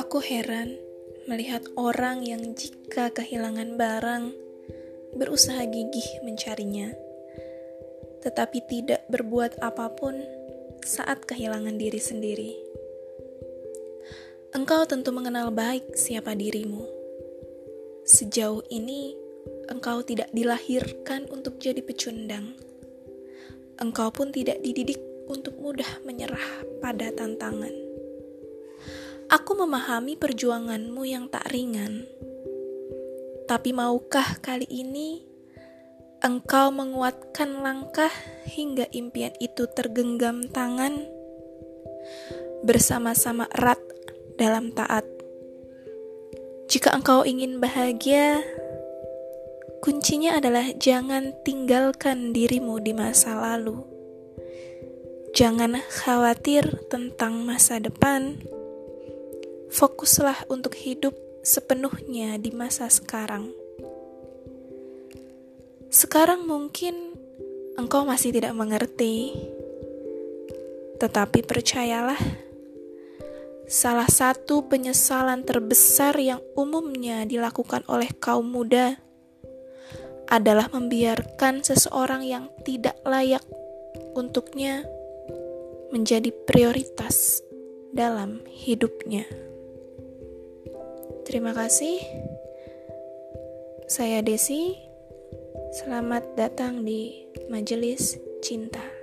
Aku heran melihat orang yang jika kehilangan barang, berusaha gigih mencarinya, tetapi tidak berbuat apapun saat kehilangan diri sendiri. Engkau tentu mengenal baik siapa dirimu. Sejauh ini, engkau tidak dilahirkan untuk jadi pecundang. Engkau pun tidak dididik untuk mudah menyerah pada tantangan. Aku memahami perjuanganmu yang tak ringan. Tapi maukah kali ini engkau menguatkan langkah hingga impian itu tergenggam tangan? Bersama-sama erat dalam taat. Jika engkau ingin bahagia, kuncinya adalah jangan tinggalkan dirimu di masa lalu. Jangan khawatir tentang masa depan. Fokuslah untuk hidup sepenuhnya di masa sekarang. Sekarang mungkin engkau masih tidak mengerti, tetapi percayalah, salah satu penyesalan terbesar yang umumnya dilakukan oleh kaum muda adalah membiarkan seseorang yang tidak layak untuknya menjadi prioritas dalam hidupnya. Terima kasih. Saya Desi. Selamat datang di Majelis Cinta.